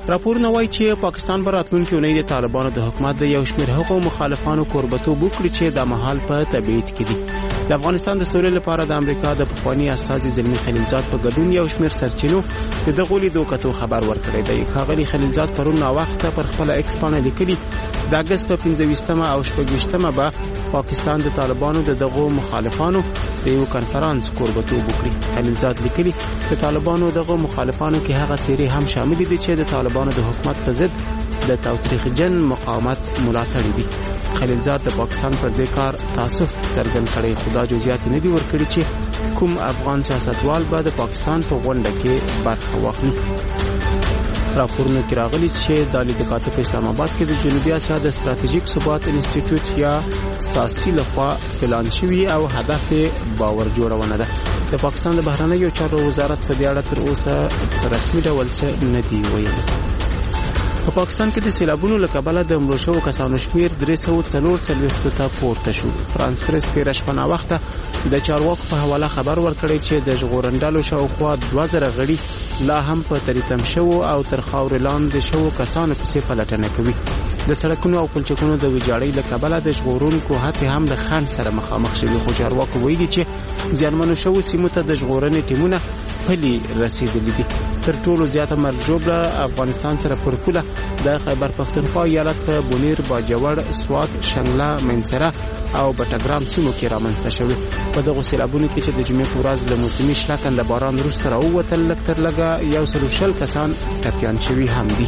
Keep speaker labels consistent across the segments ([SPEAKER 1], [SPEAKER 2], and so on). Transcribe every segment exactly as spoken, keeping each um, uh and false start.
[SPEAKER 1] راپورونه وایي چې پاکستان به راتلونکې اونۍ د طالبانو د حکومت د یو شمېر هغو مخالفانو کوربتوب وکړي چې د مهال په تبعید کې دي. د افغانستان د سولې لپاره د امریکا د پخواني استازي زلمي خلیلزاد په ګډون یو شمېر سرچینو د دغو لیدو کتو خبر ورکړی دی. ښاغلي خلیلزاد پرون ناوخته پر خپله ایکس پاڼه لیکلي د اګست په پنځه ویشتمه او شپږ ویشتمه به پاکستان د طالبانو د دغو مخالفانو د یو کنفرانس کوربتوب وکړي. خلیلزاد لیکلي د طالبانو دغو مخالفانو کې هغه څیرې هم شامل دي چې د طالبانو د حکومت په ضد د تاوتریخجن مقاومت ملاتړي دي. خلیلزاد د پاکستان پر دې کار تاسف څرګند کړی، خو دا جزئیات نه دي ورکړي چې کوم افغان سیاستوال به د پاکستان په غونډه کې برخه واخلي. راپورونه کې راغلي چې د لیدو کاتو په اسلام آباد کې د جنوبي اسیا د ستراتیژیک ثبات انسټیټیوټ یا ساسي لخوا اعلان شوی او هدف باور جوړونه ده. د پاکستان د بهرنیو چارو وزارت په دې اړه تر اوسه رسمي ډول څه نه دی ویلي. په پاکستان کې د سیلابونو له کبله د مړو شوو کسانو شمېر درې سوه څلور څلوېښتو ته پورته شو. فرانس پریس تېره شپه ناوخته د چارواکو په حواله خبر ورکړی چې د ژغورنډلو شاوخوا دوه زره غړي لا هم په تریتم شوو او تر خاورې لاندې شوو کسانو پسې پلټنه کوي. د سړکونو او پلچکونو د ویجاړۍ له کبله د ژغورونکو هڅې هم د خنډ سره مخامخ شوي، خو چارواکو ویلي چې زیانمنو شوو سیمو ته د ژغورنې ټیمونه پلي رسېدلي دي. تر ټولو زیاته مرګ ژوبله افغانستان سره پر پوله د خیبر پښتونخوا ایالت په بونیر، باجوړ، سوات، شنګله، منصره او بټګرام سیمو کې رامنځته شوې. په دغو سیلابونو کې چې د جمعې په ورځ له موسمي شلکن د باران وروسته راووتل، لږ تر لږه یو سل شل کسان ټپیان شوي هم دي.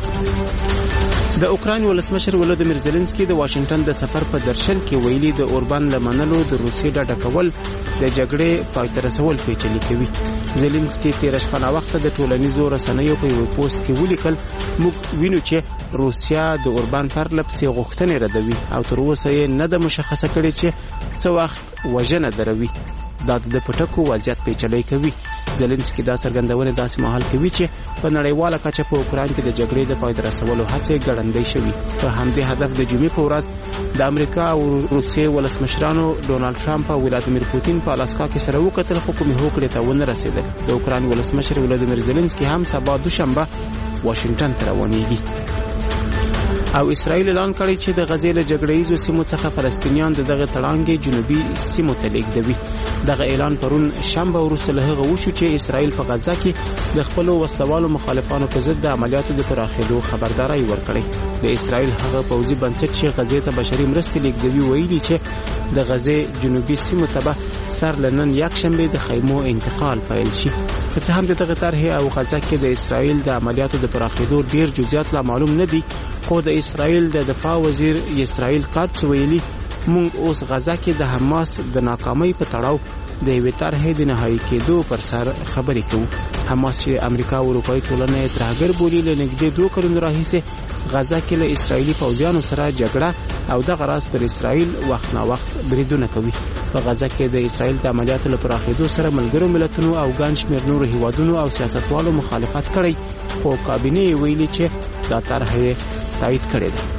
[SPEAKER 1] د اوکراین ولسمشر ولودیمیر زيلنسکي د واشنگټن د سفر په درشل کې ویلي د اوربان لمنلو د روسیې ډډه کول د جګړې پای ته رسول پیچلي کوي. زيلنسکي تېره شپه ناوخته د ټولنیزو رسنیو په یو پوسټ کې ولیکل، موږ وینو چې روسیا د اوربان پرله پسې غوښتنې ردوي او تر اوسه یې نه ده مشخصه کړې چې څه وخت وژنه دروي. دا د پټکو وضعیت پیچلی کوي. زيلنسکي دا څرګندونه داسې مهال کوي چې په نړیواله کچه په اوکراین کې د جګړې د پای ته رسولو هڅې ګړندۍ شوي. په همدې هدف د جمعې په ورځ د امریکا او روسیې ولسمشرانو ډونالډ ټرمپ او ولادیمیر پوتین په الاسکا کې سره وکتل، خو کومې هوکړې ته ونه رسېدل. د اوکراین ولسمشر ولادیمیر زيلنسکي هم سبا دوشنبه واشنگټن ته روانېږي. او اسرائیل اعلان کړی چې د غزې له جګړه‌ییزو سیمو څخه فلسطینیان د دغه تړانګې جنوبي سیمو ته لیږدوي. دغه اعلان پرون شنبه وروسته له هغه وشو چې اسرائیل په غزه کې د خپلو وسلوالو مخالفانو په ضد د عملیاتو د پراخېدو خبرداری ورکړی. د اسرائیل هغه پوځي بنسټ چې غزې ته بشري مرستې لیږدوي ویلي چې د غزې جنوبي سیمو ته به سر له نن یکشنبې د خیمو انتقال پیل شي. که څه هم د دغه طرحې او غزه کې د اسرائیل د عملیاتو د پراخېدو ډېر جزئیات لا معلوم نه دي، خو د اسرائیل د دفاع وزیر اسرائیل قادس ویلي، موږ اوس غزه کې د حماس د ناکامۍ په تړاو د یوې طرحې د نهایي کېدو پر سر خبرې کوو. حماس چې امریکا او اروپایي ټولنه یې ترهګر بولي، له نږدې دوه کلونو راهیسې غزه کې له اسرائیلي پوځیانو سره جګړه او دغه راز پر اسرائیل وخت نا وخت بریدونه کوي. په غزه کې د اسرائیل د عملیاتو له پراخېدو سره ملګرو ملتونو او ګڼ شمېر نورو هیوادونو او سیاستوالو مخالفت کړی، خو کابینې یې ویلي چې دا طرحه یې تایید کړې ده.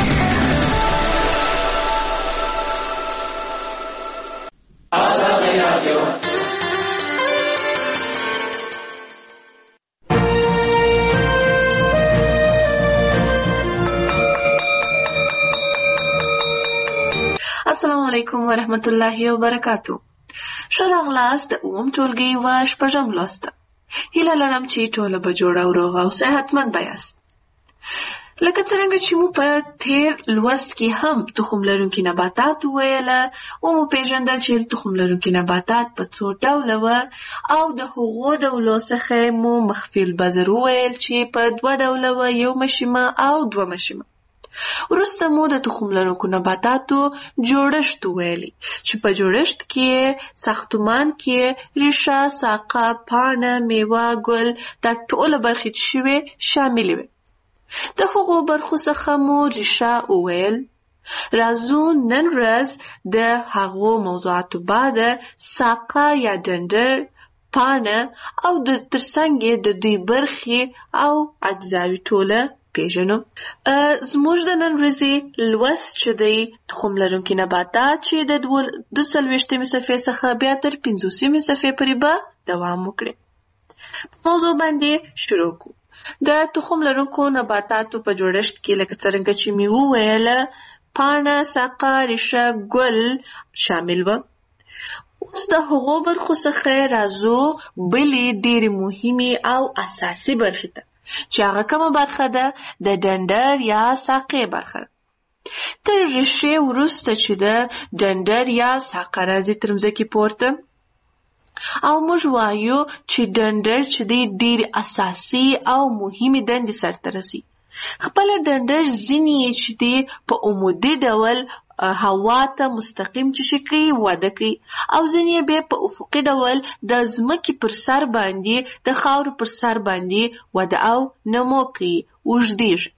[SPEAKER 2] السلام علیکم ورحمت الله وبرکاتو. ښه راغلاست د اووم ټولګي و شپږم لوست. هیله لرم چې ټوله به جوړه او روغه او صحتمند به یاست. لکه څرنګه چې مو په تیر لوست کې هم تخم لرونکي نباتات وویله او مو پیژندل چې تخم لرونکي نباتات په څو ډوله وه او د هغو ډولو څخه مو مخفي البذر وویل چې په دوه ډوله وه، یو مشیمه او دوه مشیمه. وروسته مو د تخم لرونکو نباتاتو جوړښت ویلي چې په جوړښت کې ساختمان کې ریښه، ساقه، پاڼه، میوه، ګل دا ټوله برخې چې شوې شاملې وي. د هغو برخو څخه مو ریښه وویل. راځو نن ورځ د هغو موضوعاتو بعد ساقه یا ډنډر، پاڼه او د ترڅنګ د دوی برخې او اجزاوې ټوله پیژنو. زموږ د نن ورځې لوست چې دی تخم لرونکي نباتات چې د دوه څلوېښتمې صفحې څخه بیا تر پنځوسمې صفحې پورې به دوام وکړي. په موضوع باندې شروع کړو. د تخم لرونکو نباتاتو په جوړښت کې لکه څرنګه چې مې وویله پاڼه، ساقه، ریښه، ګل شامل و. اوس د هغو برخو څخه راځو بلې ډېرې مهمې او اساسي برخې ته چې هغه کومه برخه ده؟ د ډنډر یا ساقې برخه. تر ریښې وروسته چې د ډنډر یا ساقه راځي تر مځکې پورته، او موږ وایو چې ډنډر چې دی ډېرې اساسي او مهمې دندې سرته رسي. خپله ډنډر ځینې یې چې دی په عمودي ډول هوا ته مستقیم چې شي کوي وده کوي، او ځینې یې بیا په افقي ډول د ځمکې پر سر باندې د خاورو پر سر باندې وده او نمو کوي، اوږدېږي.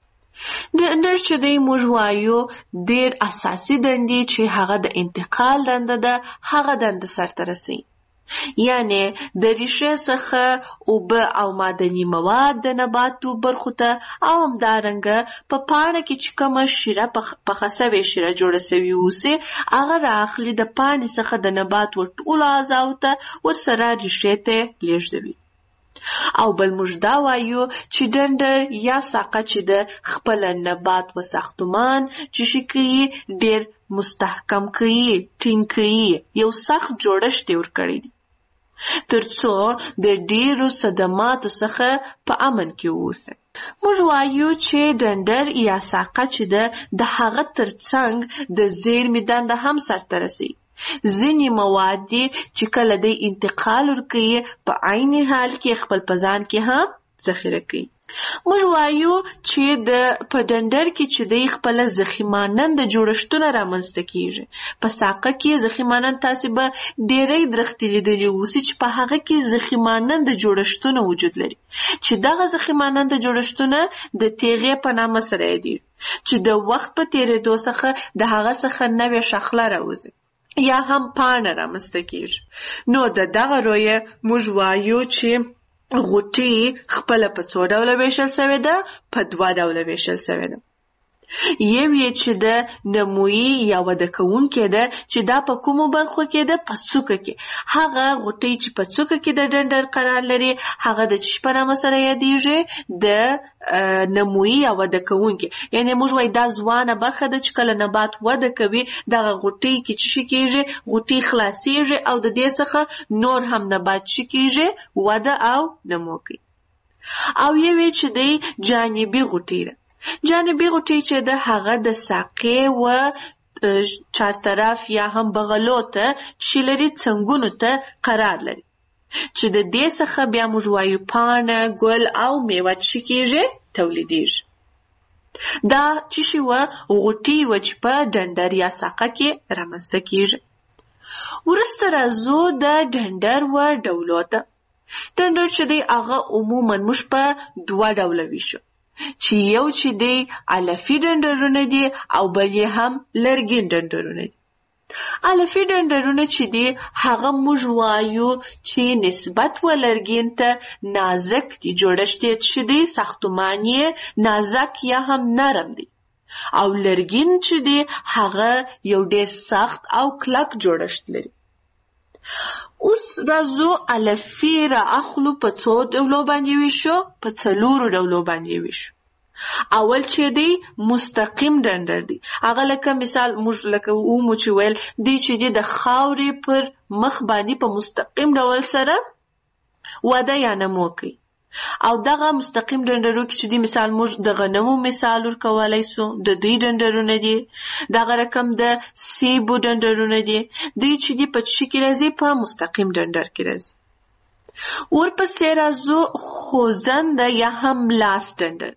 [SPEAKER 2] ډنډر چې دی موږ وایو ډېر اساسي دندې چې هغه د انتقال دنده ده، هغه دنده سرته رسي. یعنی د ریښې څخه اوبه او معدني مواد د نباتو برخو ته، او همدارنګه په پاڼه کې چې کومه شیره پخه سوې شیره جوړه سوې اوسي هغه رااخلي د پاڼې څخه د نبات ور ټولو اعضاو ته ورسره ریښې ته لیږدوي. او بل موږ دا وایو چې ډنډر یا ساقه چې د خپل نبات و ساختمان چې شي کوي ډېر مستحکم کوي، ټینګ کوي، یو سخت جوړښت یې ورکړی دی ترڅو د ډېرو صدماتو څخه په امن کې واوسي. موږ وایو چې ډنډر یا ساقه چې ده د هغه ترڅنګ د زیرمې دنده هم سرته رسي. ځینې مواد دي چې کله دی انتقال ورکوي په عین حال کې خپل په ځان کې هم ذخیره کوي. موږ وایو چې د په ډنډر کې چې دی خپله ضخیمانند جوړښتونه رامنځته کیږي. په ساقه کې ضخیمانند تاسې به ډېری درختې لیدلي اوسي چې په هغه کې ضخیمانند جوړښتونه وجود لري، چې دغه ضخیمانند جوړښتونه د تیغې په نامه سره یادېږي، چې د وخت په تېرېدو څخه د هغه څخه نوې شاخله راوځي یا هم پاڼه رامنځته کیږي. نو د دغه رویه موږ وایو چې غوټې خپله په څو ډوله ویشل سوې ده؟ په دوه ډوله ویشل سوې ده. یو یې چې د نمویي یا وده کوونکې ده چې دا په کومو برخو کې ده؟ په څوکه کې. هغه غوټۍ چې په څوکه کې د ډنډر قرار لري هغه د چی په نامه سره یادېږي؟ د نمویي یا وده کوونکې. یعنې موږ وایو دا ځوانه برخه ده چې کله نبات وده کوي دغه غوټۍ کې چې شي کېږي؟ غوټۍ خلاصېږي او د دې څخه نور هم نبات شي کېږي وده او نمو کوي. او یو یې چې دی جانبي غوټۍ ده. جانبي غوټۍ چې ده هغه د ساقې و چارطرف یا هم بغلو ته چې لري څنګونو ته قرار لري، چې د دې څخه بیا موږ وایو پاڼه، ګل او میوه چې کېږي تولیدېږي. دا چې شي و غوټۍ و چې په ډنډر یا ساقه کې رامنځته کېږي. وروسته راځو د ډنډر و ډولو ته. ډنډر چې دی هغه عموما موږ په دوه ډوله ویشو، چې یو چې دی علفي ډنډرونه دي او بل یې هم لرګین ډنډرونه دي. علفي ډنډرونه چې دي هغه موږ وایو چې نسبت و لرګین ته نازک دي، جوړښت یې چې دی ساختمان یې نازک یا هم نرم دی، او لرګین چې دی هغه یو ډېر سخت او کلک جوړښت لري. اوس راځو علفي را اخلو په څو ډولو باندې ویشو؟ په څلورو ډولو باندې ویشو. اول چې دی مستقیم ډنډر دی، هغه لکه مثال موږ لکه ومو چې ویل دی چې دی د خاورې پر مخ باندې په مستقیم ډول سره وده یا نمو کوي. او دغه مستقیم ډنډرو کې چې دی مثال موږ د غنمو مثال ورکولی سو، د دوی ډنډرونه دي. دغه رقم د سیبو ډنډرونه دي، دوی چې دی په څه کې راځي؟ په مستقیم ډنډر کې راځي. ورپسې راځو خوځنده یا هم لاس ډنډر.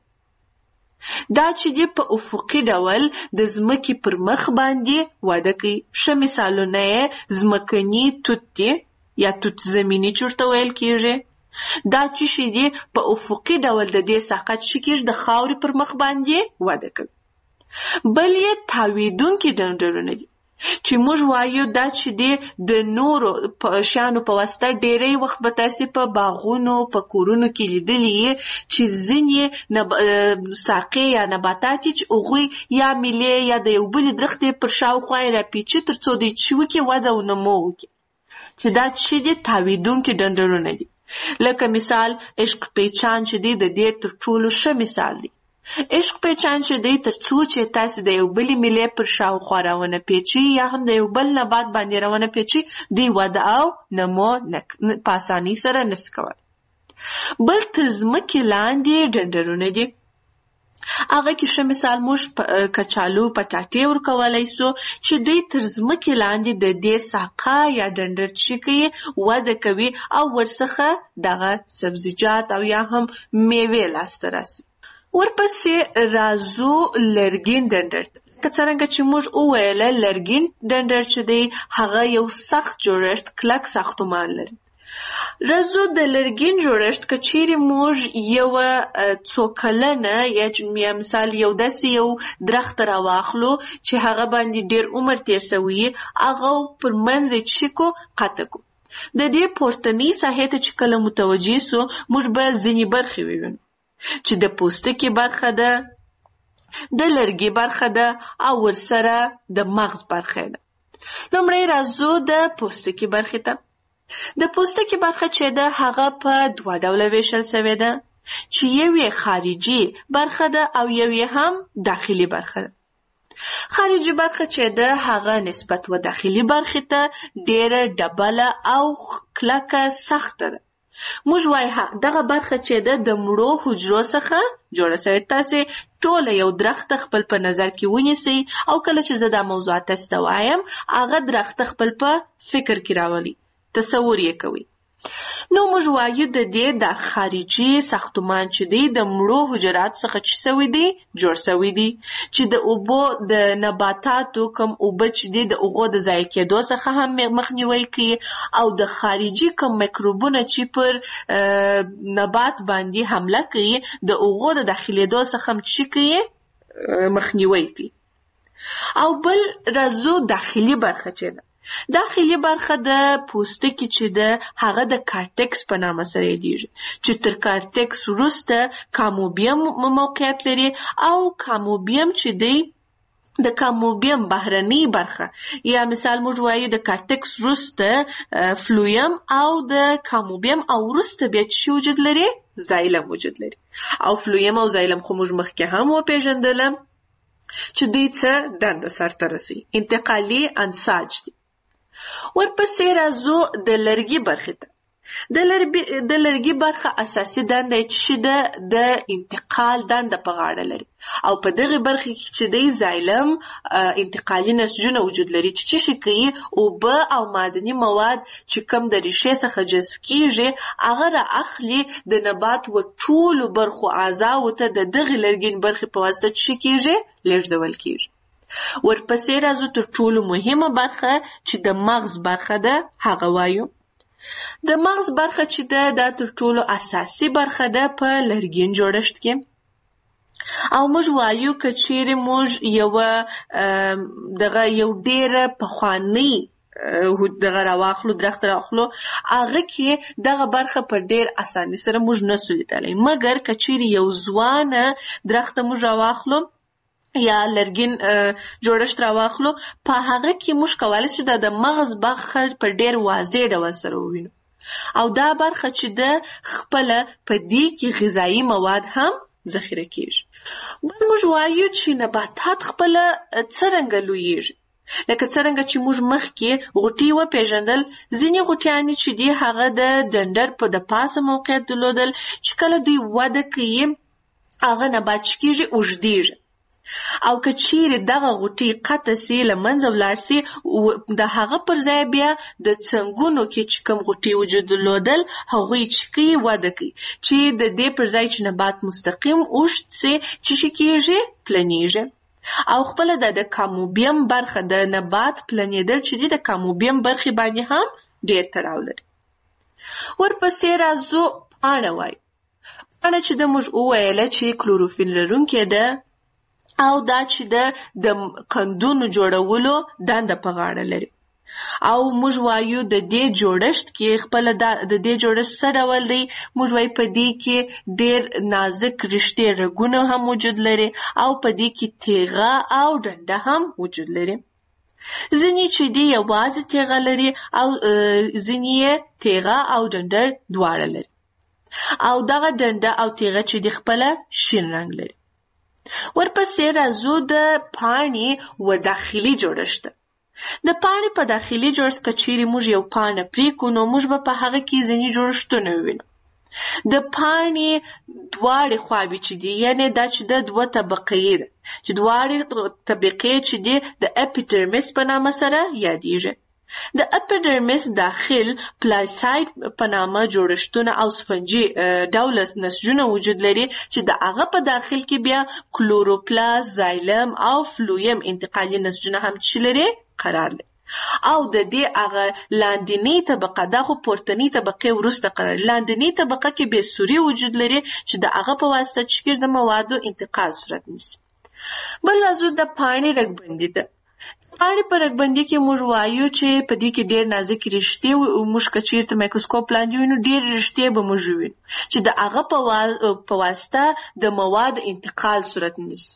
[SPEAKER 2] دا چې دی په افقي ډول د ځمکې پر مخ باندې وده کوي. ښه مثالونه یې ځمکني توت دی یا توت زمیني چې ورته ویل کېږي. دا چې شي دی په افقي ډول د دې ساقه چې کېږي د خاورې پر مخ باندې وده کوي. بل یې تاویدونکي ډنډرونه دي چې موږ وایو دا چې دی د نورو شیانو په واسطه ډېری وخت به تاسې په باغونو په کورونو کې لیدلي یې چې ځینې ساقې یا نباتات چې هغوی یا میلې یا د یو بلې درختې پر شاوخوا یې راپیچي تر څو دوی چې وکړي وده او نمو وکړي، چې دا چې دی تاویدونکي ډنډرونه دي. لکه مثال عشق پیچان چې دی د دې تر ټولو ښه مثال دی. عشق پیچان چې دی تر څو چې تاسې د یو بلې میلې پر شاوخوا راونه پیچي یا هم د یو بل نبات باندې راونه پیچي دی وده او نمو په اسانۍ سره نشي کولی. بل تر ځمکې لاندې ډنډرونه دي. هغه کې ښه مثال موږ کچالو پټاټې ورکولی سو چې دوی تر ځمکې لاندې د دې ساقه یا ډنډر چې کوي وده کوي او ورڅخه دغه سبزیجات او یا هم میوې لاسته راسي. ورپسې راځو لرګین ډنډر. که څرنګه چې موږ وویله لرګین ډنډر چې دی هغه یو سخت جوړښت کلک ساختمان لري. راځو د لرګین جوړښت که چیرې موږ یو څو کلنه یا مثال یو داسې یو درخت راواخلو چې هغه باندې ډېر عمر تیر شوی هغه پر منځ یې چې کو قطع کو. د دې پورتنۍ ساحې ته چې کله متوجه سو موږ به ځینې برخې ووینو چې د پوستکي برخه ده، د لرګي برخه ده او ورسره د مغز برخه ده. لومړی راځو د پوستکي برخې ته. د پوستکي برخه چې ده هغه په دوه ډوله ویشل شوې ده چې یو یې خارجي برخه ده او یو یې هم داخلي برخه ده. خارجي برخه چې ده هغه نسبت و داخلي برخې ته ډېره ډبله او کلکه سخته ده. موږ وایو دغه برخه چې ده د مړو حجرو څخه جوړه شوې. تاسې ټوله یو درخت خپل په نظر کې ونیسئ او کله چې زه دا موضوع تاسو ته وایم هغه درخت خپل په فکر کې راولي، تصور یې کوي. نو موږ وایو د دې د خارجي ساختمان چې دی د مړو حجرات څخه چې سوی دی جوړ سوی دی چې د اوبو د نباتاتو کم اوبه چې دی د اوغو د ضایع کېدو څخه هم مخنیوی کوي او د خارجي کم میکروبونه چې پر نبات باندې حمله کوي د اوغو د داخلېدو څخه هم چې کوي مخنیوی کوي. او بل راځو داخلي برخه چې ده. داخلي برخه د پوستکي چې ده هغه د کارټکس په نامه سره یادیږي چې تر کارټکس وروسته کاموبیم موقعیت لري او کاموبیم چې دی د کاموبیم بهرنۍ برخه یا مثال موږ وایو د کارټکس وروسته فلویم او د کاموبیم او وروسته بیا چې وجود لري زایلم وجود لري. او فلویم او زایلم خو موږ مخکې هم وپېژندله چې دوی څه دنده سرته رسوي، انتقالي انساج دي. ورپسې راځو د لرګي برخې ته. د لرګي برخه اساسي دنده چې ده د انتقال دنده په غاړه لري او په دغه برخه کې چې دی زایلم انتقالي نسجونه وجود لري چې څه کوي اوبه او معدني مواد چې کم د ریښې څخه جذب کیږي هغه را اخلي د نبات و ټولو برخو اعضاو ته د دغه لرګین برخې په واسطه چې کیږي لېږدول کیږي. ورپسې راځو تر ټولو مهمه برخه چې د مغز برخه ده هغه وایو. د مغز برخه چې ده دا تر ټولو اساسي برخه ده په لرګین جوړښت کې او موږ وایو که چیرې موږ یو دغه یو ډېره پخوانۍ دغه راواخلو درخت راواخلو هغه کې دغه برخه په ډېر اسانۍ سره موږ نسو لیدلی، مګر که چیرې یو ځوانه درخت موږ راواخلو یا لرګین جوړښت راواخلو په هغه کې موږ کولی شو د مغز برخه په ډېر واضح ډول سره ووینو او دا برخه چې ده خپله په دې کې غذایي مواد هم ذخیره کیږي. بل موږ وایو چې نباتات خپله څرنګه لویږي. لکه څرنګه چې موږ مخکې غوټۍ وپېژندل، ځینې غوټیانې چې دي هغه د ډنډر په د پاسه موقعیت درلودل چې کله دوی وده کوي هغه نبات چې کیږي اوږدیږي او که چیرې دغه غوټۍ قطع سي له منځه ولاړ سي د هغه پر ځای بیا د څنګونو کې چې کوم غوټۍ وجود درلودل هغوی چې کوي وده کوي چې د دې پر ځای چې نبات مستقیم اوږد سي چې څه کیږي پلنیږي او خپله د کاموبیم برخه د نبات پلنېدل چې دي د کاموبیم برخې باندې هم ډېر تړاو لري. ورپسې راځو پاڼه وایو. پاڼه چې د موږ وویله چې کلوروفیل لرونکې ده او دا چې ده د قندونو جوړولو دنده په غاړه لري او موږ وایو د دې جوړښت کې خپله د دې جوړښت څه ډول دی. موږ وایو په دې کې ډېر نازک رشتې رګونه هم وجود لري او په دې کې تیغه او ډنډه هم وجود لري. ځینې چې دی یوازې تیغه لري او ځینې یې تیغه او ډنډر دواړه لري او دغه ډنډه او تیغه چې دی خپله شین رنګ لري. ورپسې راځو د پاڼې و داخلي جوړښت. د پاڼې په داخلي جوړښت که چیرې موږ یو پاڼه پرېکړو نو موږ به په هغه کې ځینې جوړښتونه ووینو. د پاڼې دواړې خواوې چې دي یعنې دا چې د دوه طبقې ده چې دواړې طبقې چې دي د اپیډرمیس په نامه سره یادېږي. د اپیډرمیس داخل پلاساید په نامه جوړښتونه او سفنجي ډوله نسجونه وجود لري چې د هغه په داخل کې بیا کلوروپلاست، زایلم او فلویم انتقالي نسجونه هم چې لري قرار لري. او د دې هغه لاندنۍ طبقه دا خو پورتنۍ طبقې وروسته قرار لاندنۍ طبقه کې بې سوري وجود لري چې د هغه په واسطه چې د موادو انتقال صورت نیسي. بل راځو د پاڼې رګبندي ده. پاڼې په رګبندي کې موږ وایو چې په دې کې ډېر نازک رشتې موږ که چېرته مایکروسکوپ لاندې وینو ډېر رشتې به موږ وینو چې د هغه په واسطه د موادو انتقال صورت نیسي.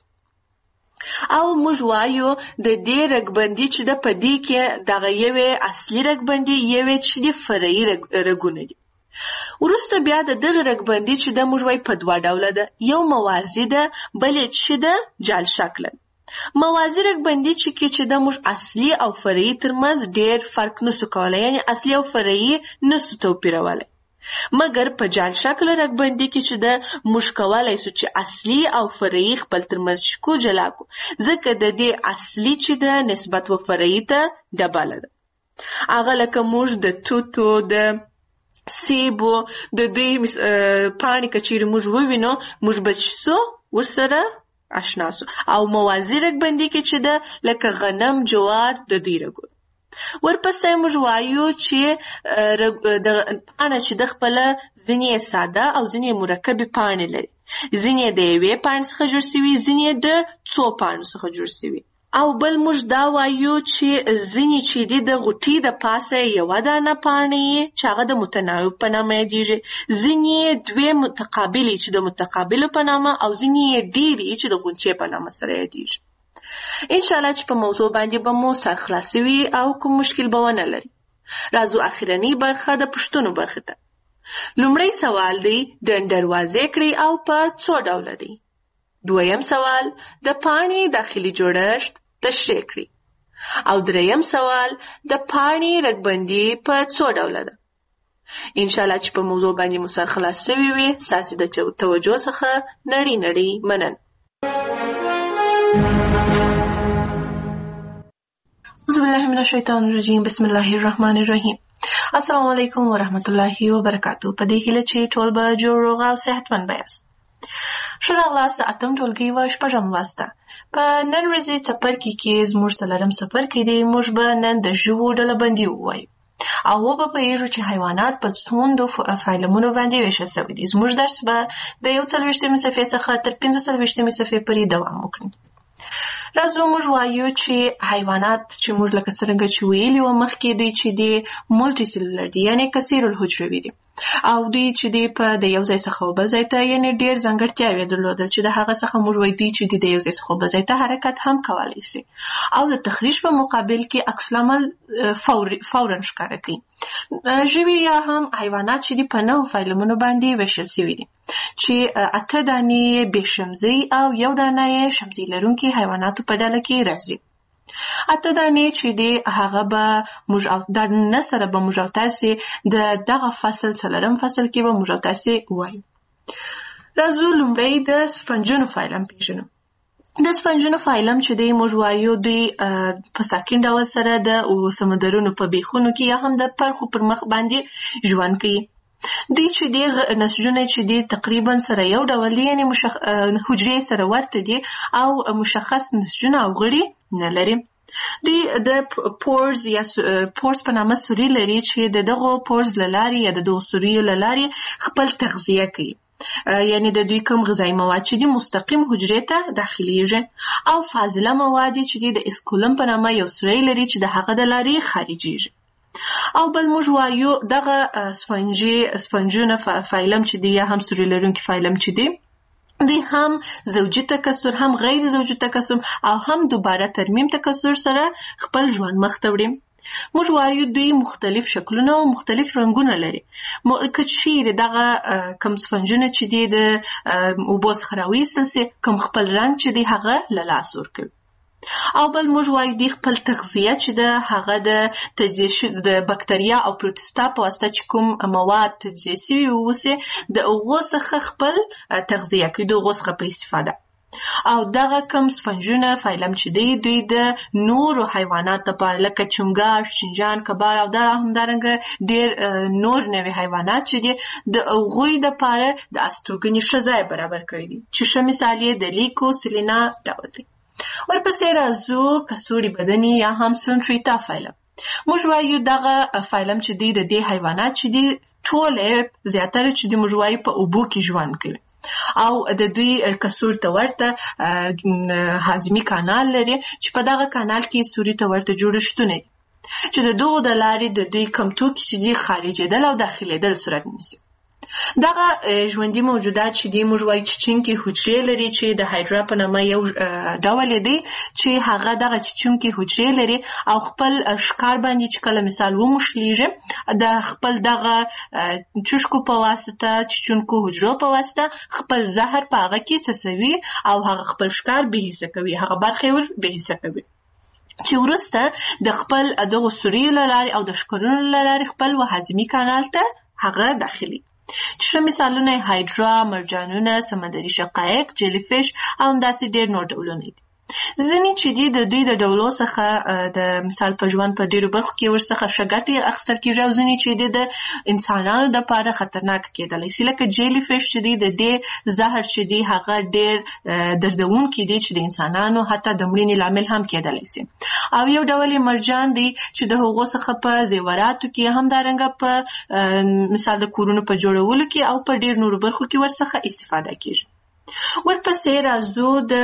[SPEAKER 2] او موږ وایو د دې رګبندي چې د په دې کې دغه یوې اصلي رګبندي یوې چې د فرعي رګونه دي. وروسته بیا د دغه رګبندي چې د موږ وایو په دوه ډوله ده، یو موازي ده بل چې د جال شکله. موازي رګبندي چې کې چې د موږ اصلي او فرعي ترمنځ ډېر فرق نسو کولی، یعنی اصلي او فرعي نسو توپیرولی. مګر په جال شکل رګبندي کې چې د موږ کولی سو چې اصلي او فرعي خپل ترمنځ شکو جلا کو، ځکه د دې اصلي چې د نسبت و فرعي ته ډبله ده. هغه لکه موږ د توتو د سیبو د دوی پاڼې که چیرې موږ ووینو موږ به چې سو ورسره اشنا سو. او موازي رګبندي کې چې د لکه غنم، جوار د دوی رګونه. ورپسې موږ وایو چې د پاڼه چې د خپله ځینې ساده او ځینې مرکبې پاڼې لري، ځینې د یوې پاڼې څخه جوړ شوي، ځینې د څو پاڼو څخه جوړ شوي. او بل موږ دا وایو چې ځینې چې دي د غوټې د پاسه یوه دانه پاڼې چې هغه د متناوب په نامه یادېږي، ځینې دوې متقابلې چې د متقابلو په نامه او ځینې ډېرې چې د غونچې په نامه سره یادېږي. انشاءالله چې په موضوع باندې به مو سر خلاص وي او کوم مشکل به ونه لري. راځو اخرنۍ برخه د پوښتنو برخه ته. لومړی سوال دی ډنډر واضح کړئ او په څو ډوله دی. دویم سوال د پاڼې داخلي جوړښت تشریح کړئ. او دریم سوال د پاڼې رګبندي په څو ډوله ده. انشاءالله چې په موضوع باندې مو سر خلاص شوي وي. ستاسې د توجه څخه نړۍ نړۍ مننه. اعوذ بالله من الشیطان الرجیم. بسم الله الرحمن الرحیم. السلام علیکم ورحمت الله وبرکاتو. په دې هیله چې ټول به جوړ روغ او صحتمند یاست. ښه راغلاست د اتم ټولګي و شپږم لوست ته. په نن ورځې څپرکي کې زموږ څلورم څپرکی دی. موږ به نن د ژوو ډلبندي ووایو او وبه پوهېږو چې حیوانات په څومره فایلمونو باندې ویشل شوي دي. زموږ درس به د یو څلوېښتمې صفحې څخه تر پنځه څلوېښتمې صفحې پورې دوام وکړي. راځو موږ وایو چې حیوانات چې موږ لکه څرنګه چې ویلي وو مخکې دوی چې دی مولټي سیلولر دي، یعنې کثیر الحجروي دي او دوی چې دی په د یو ځای څخه بل ځای ته یعنې ډېر ځانګړتیاوې درلودل چې د هغه څخه موږ وایو دوی چې دی د یو ځای څخه بل ځای ته حرکت هم کولی شي او د تخریش په مقابل کې عکس العمل فورا ښکاره کوي. ژوي یا هم حیوانات چې دی په نهو فایلمونو باندې ویشل شوي دي چې اته دانې بې شمزۍ او یو دانه یې شمزۍ لرونکي حیواناتو په ډله کې راځي. اته دانې چې دی هغه به موږ او د نه سره به موږ او تاسې د دغه فصل څلورم فصل کې به موږ او تاسې وایو. راځو لومړی د سفنجونو فایلم پېژنو. د سفنجونو فایلم چې دی موږ وایو دوی په ساکن ډول سره د سمندرونو په بیخونو کې یا هم د پرخو پر مخ باندې ژوند کوي. دوی چې دی نسجونه چې دی تقریبا سره یو ډول دي، یعنې حجرې سره ورته دي او مشخص نسجونه او غړي نه لري. دوی د پورز یا پورز په نامه سوري لري چې د دغو پورز له لارې یا د دغو سوریو له لارې خپل تغذیه کوي، یعنې د دوی کوم غذایي مواد چې دي مستقیم حجرې ته داخلیږي او فاضله مواد چې دي د اسکولم په نامه یو سوری لري چې د هغه د لارې خارجیږي. او بل موږ وایو دغه سفنجي سفنجونه فایلم چې دی یا هم سوري لرونکي فایلم چې دی دوی هم زوجي تکثر، هم غیر زوجي تکثر او هم دوباره ترمیم تکثر سره خپل ژوند مخ ته وړي. موږ وایو دوی مختلف شکلونه او مختلف رنګونه لري. که چیرې دغه کم سفنجونه چې دي د اوبو څخه راویستل سي، کوم خپل رنګ چې دی هغه له لاسه ورکوي. او بل موږ وایو دوی خپل تغذیه چې ده هغه د تجزیه د بکتریا او پروتستا په واسطه چې کوم مواد تجزیه سوي اوسي د هغو څخه خپل تغذیه کوي، د هغو څخه په استفاده. او دغه کم سفنجونه فایلم چې دی دوی د نورو حیوانات لپاره لکه چنګاښ، چنجان، کبار او دا همدارنګه ډېر نور نوي حیوانات چې دي د هغوی دپاره د استوګنې ښه ځای برابر کړی دي، چې ښه مثال یې د لیکو سلینا ډول دی. ورپسې راځو کڅوړي بدني یا هم سنټریتا فایلم. موږ وایو دغه فایلم چې دی د دې حیوانات چې دي ټولې زیاتره چې دي موږ وایو په اوبو کې ژوند کوي او د دوی کڅوړ ته ورته هاضمي کانال لري چې په دغه کانال کې سوري ته ورته جوړښتونه دي چې د دغو د لارې د دوی کم توکي چې دي خارجېدل او داخلېدل صورت نیسي. دغه ژوندي موجودات چې دي موږ وایو چیچونکي حجرې لري چې د هایډرا په نامه یو ډول دی چې هغه دغه چیچونکي حجرې لري او خپل ښکار باندې چې کله مثال وموښلیږي د خپل دغه چوشکو په واسطه چیچونکو حجرو په واسطه خپل زهر په هغه کې څڅوي او هغه خپل ښکار بې حسه کوي، هغه برخه یې ور بې حسه کوي چې وروسته د خپل دغو سوریو له لارې او د ښکرونو له لارې خپل هاضمي کانال ته هغه داخلي. چې ښه مثالونه یې هایډرا، مرجانونه، سمندري شقایق، جیلی فش او همداسې ډېر نور ډولونه دي. ځینې چې دي د دوی د ډولو څخه د مثال په ژوند په ډېرو برخو کې ورڅخه ښه ګټې اخیستل کېږي او ځینې چې دي د انسانانو دپاره خطرناکه کېدلی شي، لکه جیلی فش چې دي د دې زهر چې دي هغه ډېر دردونکي دي چې د انسانانو حتی د مړینې لامل هم کېدلی شي. او یو ډول یې مرجان دی چې د هغو څخه په زیوراتو کې همدارنګه په مثال د کورونو په جوړولو کې او په ډېر نورو برخو کې ورڅخه استفاده کېږي. ورپسې راځو د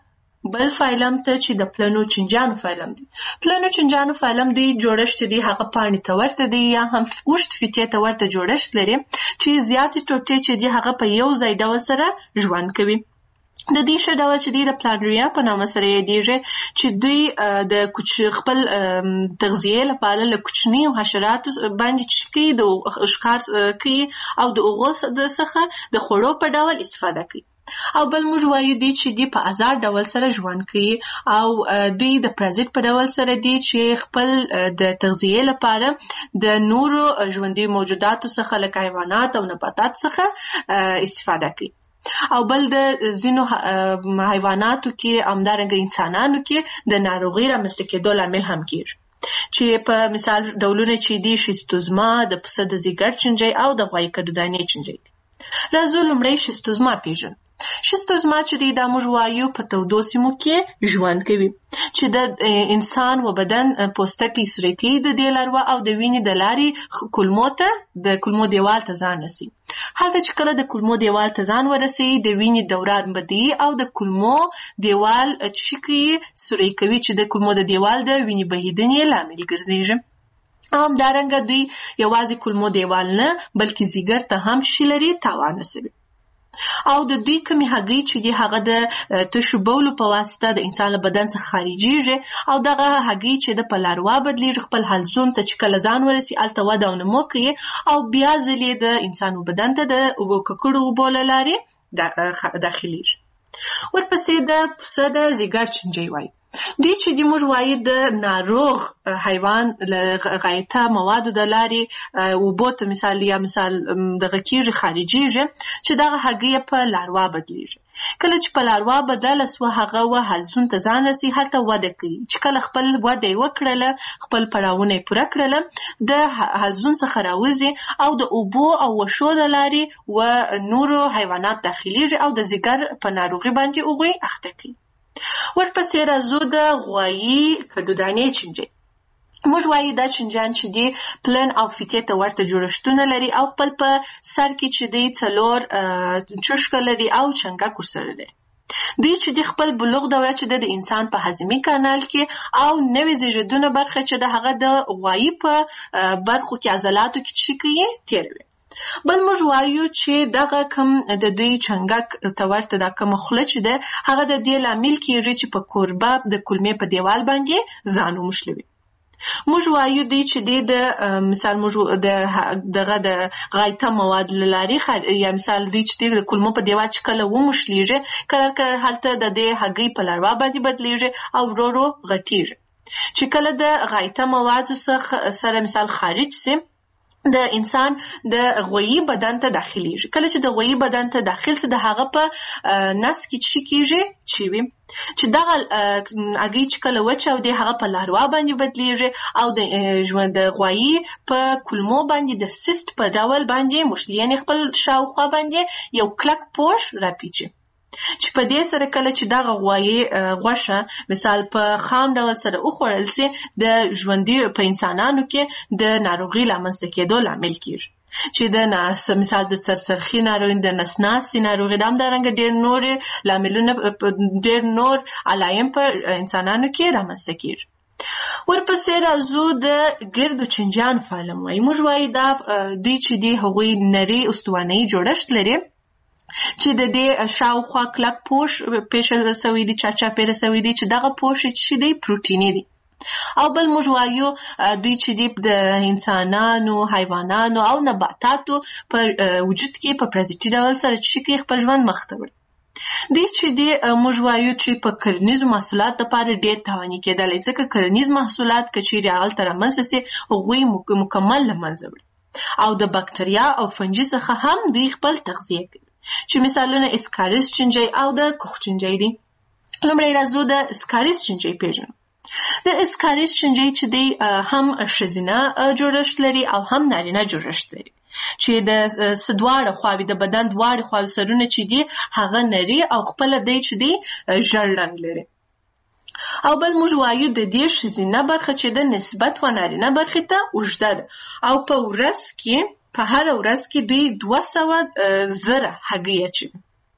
[SPEAKER 2] بل فایلم ته چې د پلنو چنجانو فایلم دی. پلنو چنجانو فایلم دی جوړښت دی هغه پاڼې ته ورته دی یا هم اوږد فیتې ته ورته جوړښت لري چې زیاتې ټوټې چې دی هغه په یو ځای ډول سره ژوند کوي. د دې ښه ډول چې دی د پلانریا په نامه سره یادېږي چې دوی د خپل تغذیې لپاره له کوچنیو حشراتو باندې چې کوي د ښکار کوي او د هغو څخه د خوړو په ډول استفاده کوي. او بل موږ وایو دی چې دی په آزاد ډول سره ژوند کوي او دوی د پرازیت په ډول سره دی چې خپل د تغذیې لپاره د نورو ژوندي موجوداتو څخه لکه حیوانات او نباتات څخه استفاده کوي. او بل د ځینو حیواناتو کې همدارنګه انسانانو کې د ناروغۍ رامنځته کېدو لامل هم کېږي چې په مثال ډولونه چې دي شیستوزما، د پسه د ځیګر چنجۍ او د غوایي کدودانې چنجۍ دي. راځو لومړی شیستوزما پیژنو. شیستوزما چې دی دا موږ وایو په تودو سیمو کې ژوند کوي چې د انسان و بدن پوستکی سره کوي د دې لاروا او د وینې د لارې کولمو ته د کولمو دیوال ته ځان رسي. هلته چې کله د کولمو دیوال ته ځان ورسي د وینې دوران بدی او د کولمو دیوال چې کوي سوري کوي چې د کولمو د دیوال د وینې بهیدنې لامل ګرځي. او همدارنګه دوی یوازې کولمو دیوال نه بلکې ځیګر ته هم شي لري تاوان رسوي. او د دوی کمې هګۍ چې دي هغه د تشو بولو په واسطه د انسان له بدن څخه خارجېږي او دغه هګۍ چې د په لاروا بدلېږي خپل حلزون ته چې کله ځان ورسي هلته وده او نمو کوي او بیا ځلې د انسان بدن ته د اوبو ککړو اوبو له لارې داخلېږي. ورپسې د پسه د ځیګر چنجۍ وایي. دوی چې دی موږ وایو د ناروغ حیوان له غایطه موادو د لارې اوبو ته مثال یا مثال دغه کېږي خارجېږي چې دغه هګۍ په لاروا بدلېږي. کله چې په لاروا بدله سوه هغه و حلزون ته ځان رسي هلته وده کوي چې کله خپل وده یې وکړله خپل پړاوونه یې پوره کړله د حلزون څخه راوځي او د اوبو او وښو له لارې و نورو حیوانات داخلېږي او د ځیګر په ناروغي باندې هغوی اخته کوي. ورپسې راځو د غوایي کدودانې چنجۍ. موږ وایو دا چنجان چې دی پلن او فیتې ته ورته جوړښتونه لري او خپل په سر کې چې دی څلور چوشکه لري او چنګک ورسره لري. دوی چې دی خپل بلوغ دوره چې د انسان په هاضمي کانال کې او نوې زیږیدونه برخه چې د هغه د غوایي په برخو کې عضلاتو کې چې کوي تیروي. بل موږ وایو چې دغه کم د دوی چنګک ته ورته دا کومه خوله چې ده هغه د دې لامل کېږي چې په کوربه د کلمې په دیوال باندې ځان وموښلوي. موږ وایو دی چې دی د مثال موږ د دغه د غایطه مواد له لارې یا مثال دی چې دی د کلمو په دیوال چې کله وموښلیږي کله کله هلته د دې هګۍ په لاروا باندې بدلیږي او ورو ورو غټیږي. چې کله د غایطه موادو څخه سره مثال خارج سي د انسان د غویی بدن ته داخليږي. کله چې د غویی بدن ته داخل سي د هغه په نس کې چی کیږي چوي چې دغه اګي چې کله وچه او د هغه په لاروا باندې بدلیږي او د ژوند د غویی په کلمو باندې د سیست په ډول باندې مشلین خپل شاوخوا باندې یو کلک پوش راپیچي چې په دې سره کله چې دغه غویی غوښه مثال په خام ډول سره وخوړل سي د ژوندي په انسانانو کې د ناروغي لامنځته کېدو لامل کیږي چې د ناس مثال د سرسرخي ناروغي د نسناسي ناروغي د همدارنګه ډېر نور لاملونه ډېر نور علایم په انسانانو کې رامنځته کیږي. ورپسې راځو د ګردو چنجان فعالم وایي. موږ وایي دا دوی چې دی هغوی نري استوانه‌یي جوړښت لري چې د دې شاوخوا کلک پوش پیښل سوی دی چا چا پیره سوی دی چې دغه پوش چې دی پروتیني دی. او بل موږ وایو دوی چې دی د انسانانو حیوانانو او نباتاتو په وجود کې په پرازیتي ډول سره چې خپل ژوند مخ ته وړي. دوی چې دی موږ وایو چې په کرنیزو محصولات لپاره ډېر تاواني کېدلی ځکه کرنیز محصولات که چیرې هغلته رامنځته سي هغوی مکمل له منځه وړي او د بکتریا او فنجي څخه هم دوی خپل تغذیه کوي چې مثالونه اسکاریس چنجي او د کوخ چنجي دي. لومړی راځو د اسکاریس چنجي پیژنو. د اسکاریس چنجي چې دی هم ښځینه جوړښت لري او هم نارینه جوړښت لري چې د دواړه خواوې د بدن دواړه خواوې سرونه چې دي هغه نري او خپله دی چې دی ژړ رنګ لري. او بل موږ وایو د دې ښځینه برخه چې د نسبت و نارینه برخې ته اوږده ده او په ورځ کې په هر ورځ کې دوی دوه سوه زره هګۍ اچوي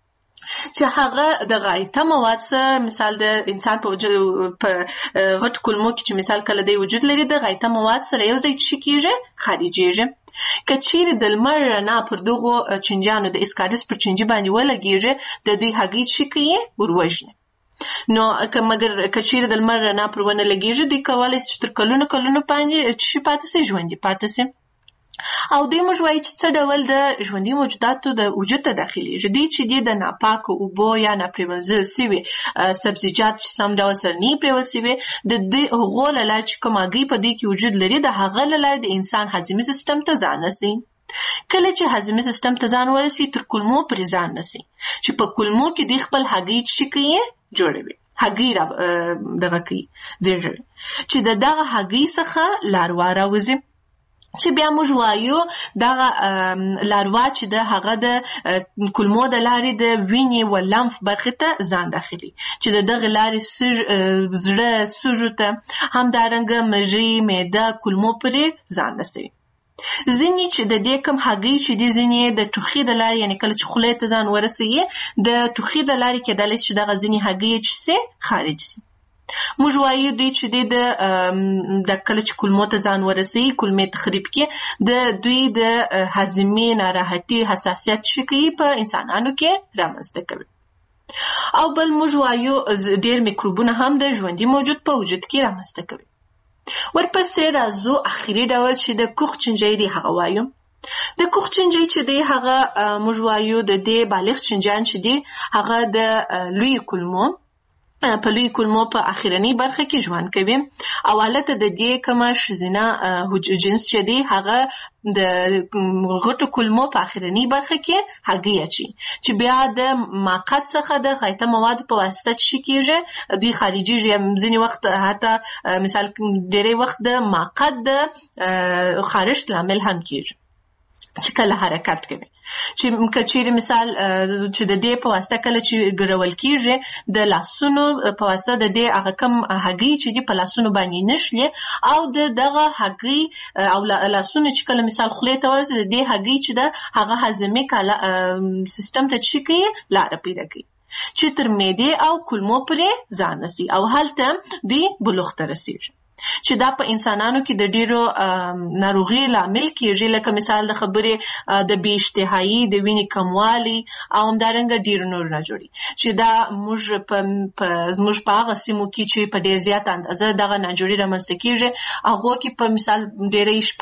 [SPEAKER 2] چې هغه د غایطه مواد سره مثال د انسان په وجود په غټ کلمو کې چې مثال کله دی وجود لري د غایطه مواد سره یو ځای چې کېږي خارجېږي. که چیرې د لمر رڼا پر دغو چنجانو د اسکاریس پر چنجي باندې ولګېږي د دوی هګۍ چې کوي وروژني. نو که مګر که چیرې د لمر رڼا پر ونه لګېږي دوی کولی شي چې تر کلونو کلونو باندې چې پاتې سي ژوندي پاتې سي. او دوی موږ وایي چې څه ډول د ژوندي موجوداتو د وجود ته داخليږي. دوی چې دی د ناپاکو اوبو یا ناپرېمنځل سوي سبزیجات چې سم ډول سره نه پرېول سوي د دوی هغو له لارې چې کوم هګۍ په دوی کې وجود لري د هغه له لارې د انسان هضمي سیستم ته ځان رسوي. کله چې هضمي سیستم ته ځان ورسي تر کولمو پورې ځان رسي چې په کولمو کې دوی خپل هګۍ چې کوي جوړوي هګۍ را دغه کوي زیږوي چې د دغه هګۍ څخه لاروا راوځي چې بیا موږ وایو دغه لاروا چې د هغه د کولمو د لارې د وینې و لمف برخې ته ځان داخلي چې د دغه لارې زړه سږو ته همدارنګه مرۍ معده کولمو پورې ځان رسوي. ځینې چې د دې کوم هګۍ چې دي ځینې د ټوخي د لارې یعنې کله چې خولې ته ځان ورسوي د ټوخي د لارې کېدلی شي چې دغه ځینې هګۍ چې سي خارج سي. موږ وایو دوی چې دی د کله چې کولمو ته ځان ورسوي کولمې تخریب کې د دوی د هضمي ناراحتي حساسیت چې کوي په انسانانو کې رامنځته کوي. او بل موږ وایو ډېر میکروبونه هم د ژوندي موجود په وجود کې رامنځته کوي. ورپسې راځو اخري ډول چې د کوخ چنجي دی هغه وایو. د کوخ چنجي چې دی هغه موږ وایو د دې بالغ چنجان چې دی هغه د لوی کولمو په لوی کولمو په اخرنی برخه کې ژوند کوي او البته د دې کومه ښځینه جنس چې دی هغه د غټو کولمو په اخرنی برخه کې هګۍ اچوي چې بیا د ماقات څخه د غایطه موادو په واسطه چې کېږي دوی خارجېږي. ځینې وخت حتی مثال ډېری وخت د ماقات د خارښت لامل هم کېږي چې کله حرکت کوي چې که چیرې مثال چې د دې په واسطه کله چې ګرول کېږي د لاسونو په واسطه د دې هغه کوم هګۍ چې دي په لاسونو باندې نشلي او د دغه هګۍ او لاسونه چې کله مثال خولې ته ورسي د دې هګۍ چې ده هغه هضمي سیستم ته چې کوي لاره پیدا کوي چې تر معدې او کولمو پورې ځان رسي او هلته دوی بلوغ ته رسېږي. چې دا په انسانانو کې د ډیرو ناروغي لامل کیږي، لکه مثال د خبرې د بې اشتهایي، د وینې کموالي او همدارنګه ډیرو نور نه جوړي، چې دا موږ په زموږ په هغه سیمو کې چې په ډیر زیات اندازه دغه ناجوړي رامنځته کیږي، هغو کې په مثال ډیری